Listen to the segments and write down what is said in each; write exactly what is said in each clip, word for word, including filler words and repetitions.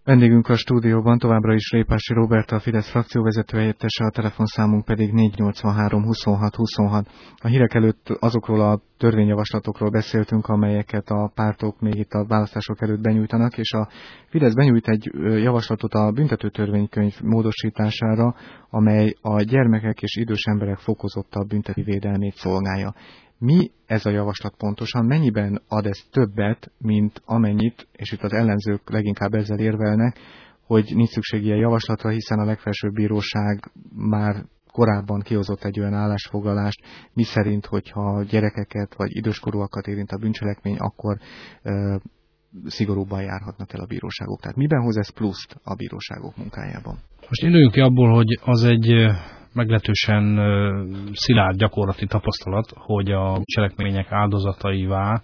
Vendégünk a stúdióban továbbra is Répási Róbert, a Fidesz frakcióvezető helyettese, a telefonszámunk pedig négy nyolcvanhárom huszonhat huszonhat. A hírek előtt azokról a törvényjavaslatokról beszéltünk, amelyeket a pártok még itt a választások előtt benyújtanak, és a Fidesz benyújt egy javaslatot a büntetőtörvénykönyv módosítására, amely a gyermekek és idős emberek fokozottabb büntető védelmét szolgálja. Mi ez a javaslat pontosan? Mennyiben ad ez többet, mint amennyit, és itt az ellenzők leginkább ezzel érvelnek, hogy nincs szükség ilyen javaslatra, hiszen a legfelsőbb bíróság már korábban kihozott egy olyan állásfoglalást, miszerint, hogyha gyerekeket vagy időskorúakat érint a bűncselekmény, akkor ö, szigorúbban járhatnak el a bíróságok. Tehát miben hoz ez pluszt a bíróságok munkájában? Most induljunk ki abból, hogy az egy meglehetősen szilárd gyakorlati tapasztalat, hogy a cselekmények áldozataivá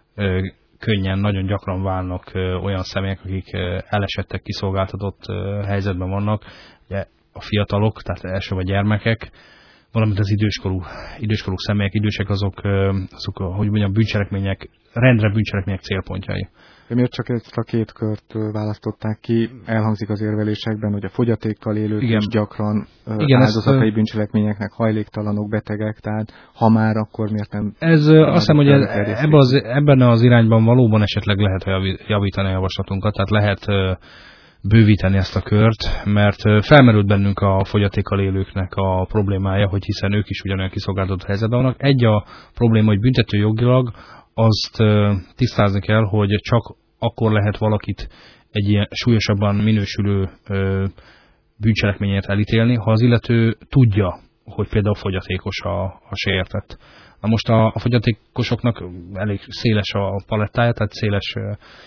könnyen, nagyon gyakran válnak olyan személyek, akik elesettek, kiszolgáltatott helyzetben vannak, ugye a fiatalok, tehát első vagy gyermekek, valamint az időskorú, időskorú személyek, idősek azok, azok, hogy mondjam, bűncselekmények, rendre bűncselekmények célpontjai. De miért csak ezt a két kört választották ki? Elhangzik az érvelésekben, hogy a fogyatékkal élők Igen. is gyakran Igen, áldozatai ezt, bűncselekményeknek, hajléktalanok, betegek, tehát ha már, akkor miért nem... Ez azt hiszem, hogy ebben az, ebben az irányban valóban esetleg lehet javítani a javaslatunkat, tehát lehet bővíteni ezt a kört, mert felmerült bennünk a fogyatékkal élőknek a problémája, hogy hiszen ők is ugyanolyan kiszolgáltatott helyzetben vannak. Egy a probléma, hogy büntető jogilag azt tisztázni kell, hogy csak akkor lehet valakit egy ilyen súlyosabban minősülő bűncselekményért elítélni, ha az illető tudja, hogy például fogyatékos a, a sértett. Na most a, a fogyatékosoknak elég széles a palettája, tehát széles,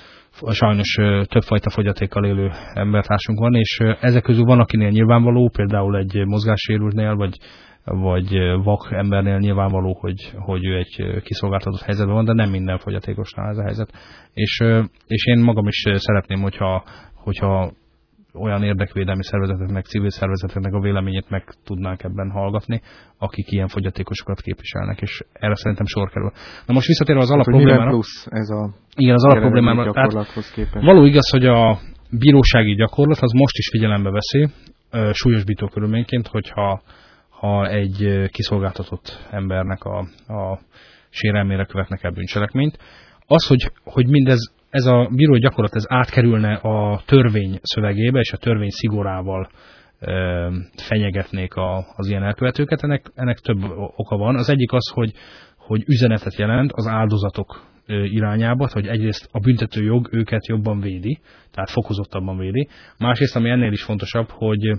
sajnos többfajta fogyatékkal élő embertársunk van, és ezek közül van, akinél nyilvánvaló, például egy mozgássérültnél, vagy vagy vak embernél nyilvánvaló, hogy, hogy ő egy kiszolgáltatott helyzetben van, de nem minden fogyatékosnál ez a helyzet. És, és én magam is szeretném, hogyha, hogyha olyan érdekvédelmi szervezeteknek, civil szervezeteknek a véleményét meg tudnánk ebben hallgatni, akik ilyen fogyatékosokat képviselnek, és erre szerintem sor kerül. Na most visszatérve az alapproblémára. Plusz ez a igen, az alapproblémára. Való igaz, hogy a bírósági gyakorlat az most is figyelembe veszi, súlyosbító körülményként, hogyha ha egy kiszolgáltatott embernek a, a sérelmére követnek el bűncselekményt. Az, hogy, hogy mindez, ez a bírói gyakorlat ez átkerülne a törvény szövegébe, és a törvény szigorával e, fenyegetnék a, az ilyen elkövetőket, ennek, ennek több oka van. Az egyik az, hogy, hogy üzenetet jelent az áldozatok irányába, hogy egyrészt a büntető jog őket jobban védi, tehát fokozottabban védi. Másrészt, ami ennél is fontosabb, hogy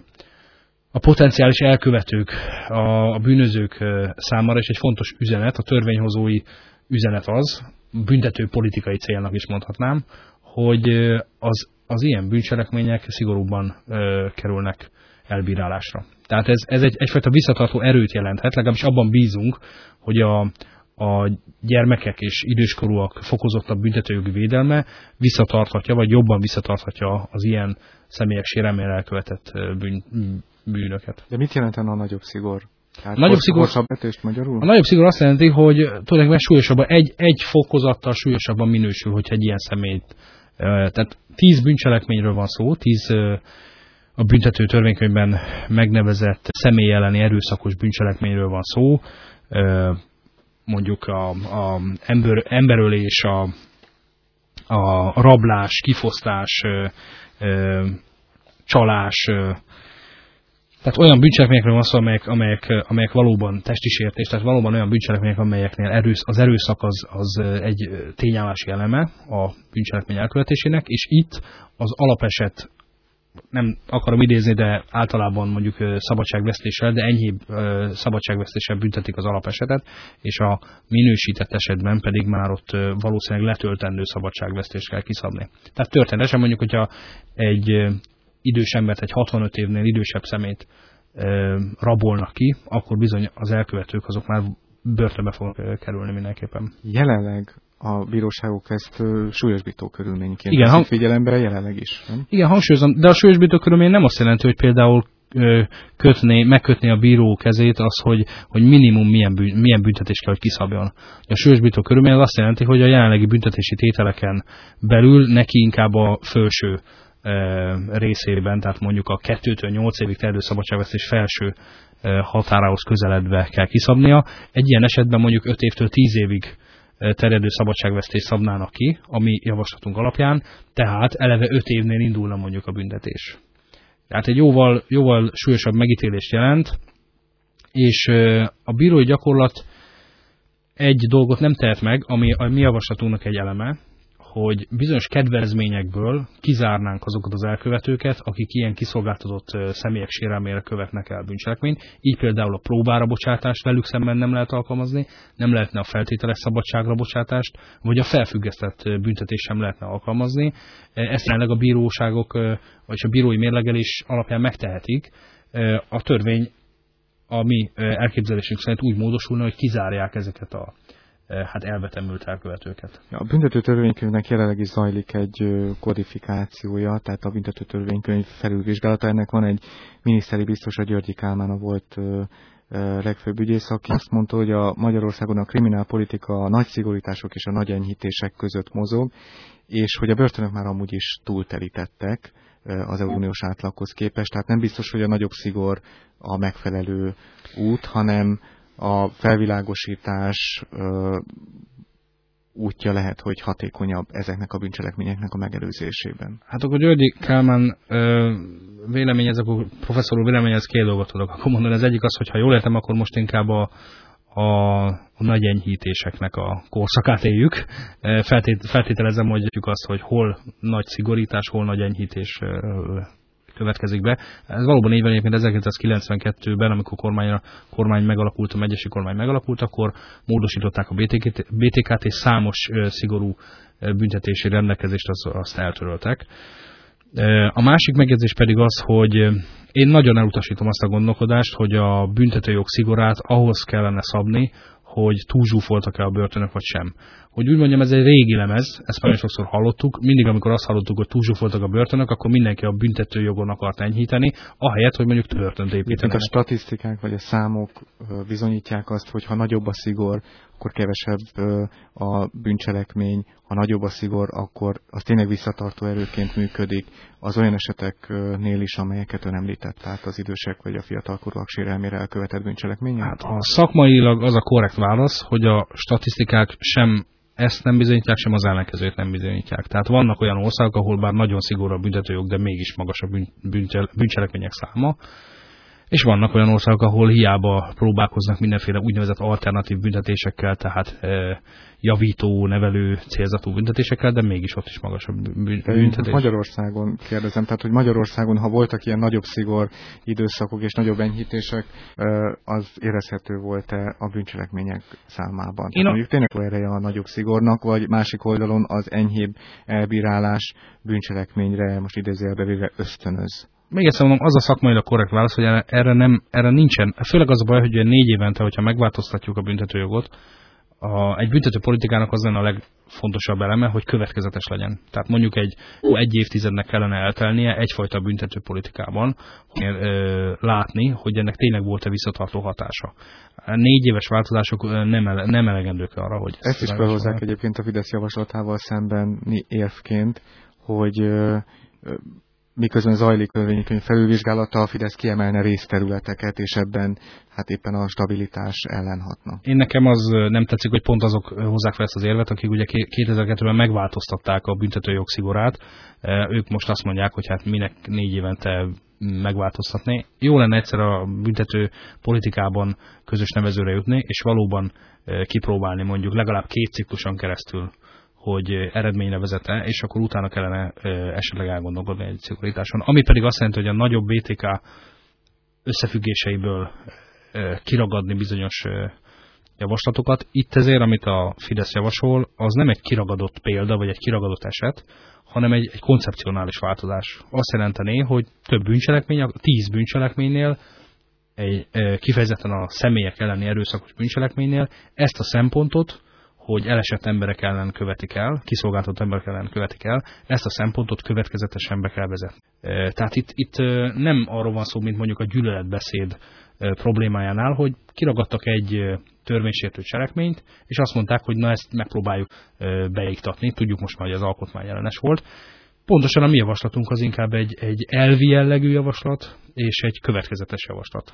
a potenciális elkövetők, a bűnözők számára is egy fontos üzenet, a törvényhozói üzenet az, büntető politikai célnak is mondhatnám, hogy az, az ilyen bűncselekmények szigorúbban kerülnek elbírálásra. Tehát ez, ez egy, egyfajta visszatartó erőt jelenthet, legalábbis abban bízunk, hogy a, a gyermekek és időskorúak fokozottabb büntetőjogi védelme visszatarthatja, vagy jobban visszatarthatja az ilyen személyek sérelmére elkövetett bűn, bűnöket. De mit jelenten a nagyobb szigor? A nagyobb szigor, magyarul? a nagyobb szigor azt jelenti, hogy tulajdonképpen súlyosabban, egy, egy fokozattal súlyosabban minősül, hogyha egy ilyen személyt. Tehát tíz bűncselekményről van szó, tíz a büntető törvénykönyvben megnevezett személy elleni erőszakos bűncselekményről van szó, mondjuk a, a ember, emberölés, a, a rablás, kifosztás, csalás, tehát olyan bűncselekményekről van szó, amelyek, amelyek, amelyek valóban testi sértés, tehát valóban olyan bűncselekmények, amelyeknél erősz, az erőszak az, az egy tényállási eleme a bűncselekmény elkövetésének, és itt az alapeset, nem akarom idézni, de általában mondjuk szabadságvesztéssel, de enyhébb szabadságvesztéssel büntetik az alapesetet, és a minősített esetben pedig már ott valószínűleg letöltendő szabadságvesztést kell kiszabni. Tehát történetesen mondjuk, hogyha egy idős embert, egy hatvanöt évnél idősebb szemét e, rabolnak ki, akkor bizony az elkövetők azok már börtönbe fognak kerülni mindenképpen. Jelenleg a bíróságok ezt súlyosbító körülményként igen, hang... figyelembe jelenleg is, nem? Igen, hangsúlyozom, de a súlyosbító körülmény nem azt jelenti, hogy például kötné, megkötné a bíró kezét az, hogy, hogy minimum milyen, bűn, milyen büntetést kell, hogy kiszabjon. A súlyosbító körülmény az azt jelenti, hogy a jelenlegi büntetési tételeken belül neki inkább a felső részében, tehát mondjuk a kettőtől nyolc évig terjedő szabadságvesztés felső határához közeledve kell kiszabnia. Egy ilyen esetben mondjuk öt évtől tíz évig terjedő szabadságvesztést szabnának ki, ami javaslatunk alapján, tehát eleve öt évnél indulna mondjuk a büntetés. Tehát egy jóval, jóval súlyosabb megítélést jelent, és a bírói gyakorlat egy dolgot nem tehet meg, ami a mi javaslatunknak egy eleme, hogy bizonyos kedvezményekből kizárnánk azokat az elkövetőket, akik ilyen kiszolgáltatott személyek sérelmére követnek el bűncselekményt. Így például a próbára bocsátást velük szemben nem lehet alkalmazni, nem lehetne a feltételes szabadságra bocsátást, vagy a felfüggesztett büntetést sem lehetne alkalmazni. Ezt jelenleg a bíróságok, vagy a bírói mérlegelés alapján megtehetik. A törvény a mi elképzelésünk szerint úgy módosulna, hogy kizárják ezeket a hát elvetemült elkövetőket. A büntető törvénykönyvnek jelenleg is zajlik egy kodifikációja, tehát a büntető törvénykönyv felülvizsgálata. Ennek van egy miniszteri biztos, a Györgyi Kálmán, a volt legfőbb ügyész, aki azt mondta, hogy a Magyarországon a kriminálpolitika a nagy szigorítások és a nagy enyhítések között mozog, és hogy a börtönök már amúgy is túltelítettek az uniós átlaghoz képest, tehát nem biztos, hogy a nagyobb szigor a megfelelő út, hanem a felvilágosítás ö, útja lehet, hogy hatékonyabb ezeknek a bűncselekményeknek a megelőzésében. Hát akkor Györgyi Kálmán véleményez, akkor professzor úr véleményez, két dolgot tudok akkor mondani. Az egyik az, hogy ha jól értem, akkor most inkább a, a, a nagy enyhítéseknek a korszakát éljük. Feltét, feltételezem, hogy azt, hogy hol nagy szigorítás, hol nagy enyhítés következik be. Ez valóban így van, egyébként ezerkilencszázkilencvenkettőben, amikor kormány, kormány megalakult, a megyesi kormány megalakult, akkor módosították a bé té ká-t, és számos szigorú büntetési rendelkezést azt, azt eltöröltek. A másik megjegyzés pedig az, hogy én nagyon elutasítom azt a gondolkodást, hogy a büntetőjog szigorát ahhoz kellene szabni, hogy túlzsúfoltak-e a börtönök, vagy sem. Hogy úgy mondjam, ez egy régi lemez, ezt nagyon sokszor hallottuk, mindig, amikor azt hallottuk, hogy túlzsúfoltak a börtönök, akkor mindenki a büntetőjogon akart enyhíteni, ahelyett, hogy mondjuk börtönt építenek. A statisztikák vagy a számok bizonyítják azt, hogy ha nagyobb a szigor, akkor kevesebb a bűncselekmény, ha nagyobb a szigor, akkor az tényleg visszatartó erőként működik az olyan eseteknél is, amelyeket ön említett, tehát az idősek vagy a fiatalkorúak sérelmére elkövetett bűncselekmények? Hát a szakmailag az a korrekt válasz, hogy a statisztikák sem ezt nem bizonyítják, sem az ellenkezőt nem bizonyítják. Tehát vannak olyan országok, ahol bár nagyon szigorú a büntetőjog, de mégis magas a bűncselekmények száma, és vannak olyan országok, ahol hiába próbálkoznak mindenféle úgynevezett alternatív büntetésekkel, tehát e, javító, nevelő, célzatú büntetésekkel, de mégis ott is magas a büntetés. Magyarországon kérdezem, tehát hogy Magyarországon, ha voltak ilyen nagyobb szigor időszakok és nagyobb enyhítések, az érezhető volt-e a bűncselekmények számában? Tehát a... mondjuk tényleg ereje a nagyobb szigornak, vagy másik oldalon az enyhébb elbírálás bűncselekményre, most idézőjelbe véve ösztönöz? Még egyszer mondom, az a szakmailag korrekt válasz, hogy erre, nem, erre nincsen. Főleg az a baj, hogy négy évente, hogyha megváltoztatjuk a büntetőjogot, a, egy büntető politikának az lenne a legfontosabb eleme, hogy következetes legyen. Tehát mondjuk egy, egy évtizednek kellene eltelnie egyfajta büntető politikában, hogy ö, látni, hogy ennek tényleg volt-e visszatartó hatása. A négy éves változások nem, ele, nem elegendők arra, hogy... Ezt is felhozzák egyébként a Fidesz javaslatával szemben érvként, hogy ö, ö, miközben zajlik törvénykönyv felülvizsgálata, a Fidesz kiemelne részterületeket, és ebben hát éppen a stabilitás ellen hatna. Én nekem az nem tetszik, hogy pont azok hozzák fel ezt az érvet, akik ugye kétezer-kettőben megváltoztatták a büntetőjog szigorát. Ők most azt mondják, hogy hát minek négy évente megváltoztatni. Jó lenne egyszer a büntető politikában közös nevezőre jutni, és valóban kipróbálni mondjuk legalább két cikluson keresztül, hogy eredményre vezet-e, és akkor utána kellene esetleg elgondolkodni egy szigorításon. Ami pedig azt jelenti, hogy a nagyobb bé té ká összefüggéseiből kiragadni bizonyos javaslatokat. Itt ezért, amit a Fidesz javasol, az nem egy kiragadott példa, vagy egy kiragadott eset, hanem egy, egy koncepcionális változás. Azt jelenteni, hogy több bűncselekmény, a tíz bűncselekménynél, egy, kifejezetten a személyek elleni erőszakos bűncselekménynél ezt a szempontot, hogy elesett emberek ellen követik el, kiszolgáltatott emberek ellen követik el, ezt a szempontot következetesen be kell vezetni. Tehát itt, itt nem arról van szó, mint mondjuk a gyűlöletbeszéd problémájánál, hogy kiragadtak egy törvénysértő cselekményt, és azt mondták, hogy na ezt megpróbáljuk beiktatni, tudjuk most már, hogy az alkotmány ellenes volt. Pontosan a mi javaslatunk az inkább egy, egy elvi jellegű javaslat, és egy következetes javaslat.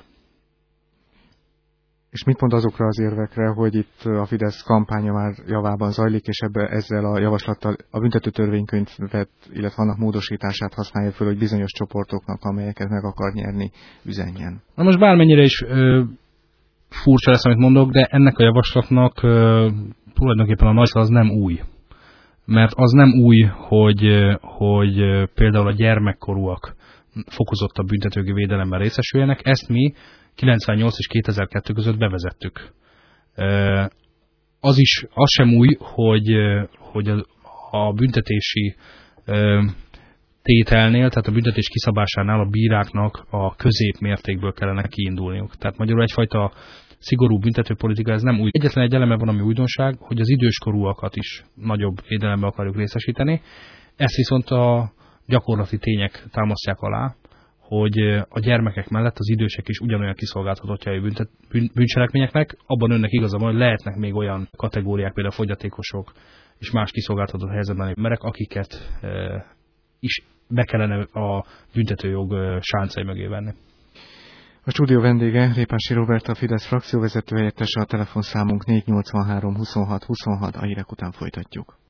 És mit mond azokra az érvekre, hogy itt a Fidesz kampánya már javában zajlik, és ebbe, ezzel a javaslattal a büntető törvénykönyvet, illetve annak módosítását használja föl, hogy bizonyos csoportoknak, amelyeket meg akar nyerni, üzenjen? Na most bármennyire is ö, furcsa lesz, amit mondok, de ennek a javaslatnak ö, tulajdonképpen a nagy az nem új. Mert az nem új, hogy, hogy például a gyermekkorúak fokozottabb büntetőjogi védelemben részesüljenek. Ezt mi kilencvennyolc és kétezer-kettő között bevezettük. Az is, az sem új, hogy, hogy a büntetési tételnél, tehát a büntetés kiszabásánál a bíráknak a középmértékből kellene kiindulniuk. Tehát magyarul egyfajta szigorú büntetőpolitika, ez nem új. Egyetlen egy eleme van, ami újdonság, hogy az időskorúakat is nagyobb védelembe akarjuk részesíteni. Ezt viszont a gyakorlati tények támasztják alá, hogy a gyermekek mellett az idősek is ugyanolyan kiszolgáltatottjai büntet, bűn, bűncselekményeknek. Abban önnek igaza van, hogy lehetnek még olyan kategóriák, például fogyatékosok és más kiszolgáltatott helyzetben emberek, akiket e, is be kellene a büntetőjog e, sáncai mögé venni. A stúdió vendége Répási Róbert, a Fidesz frakcióvezető helyettese, a telefonszámunk négy nyolcvanhárom huszonhat huszonhat, a hírek után folytatjuk.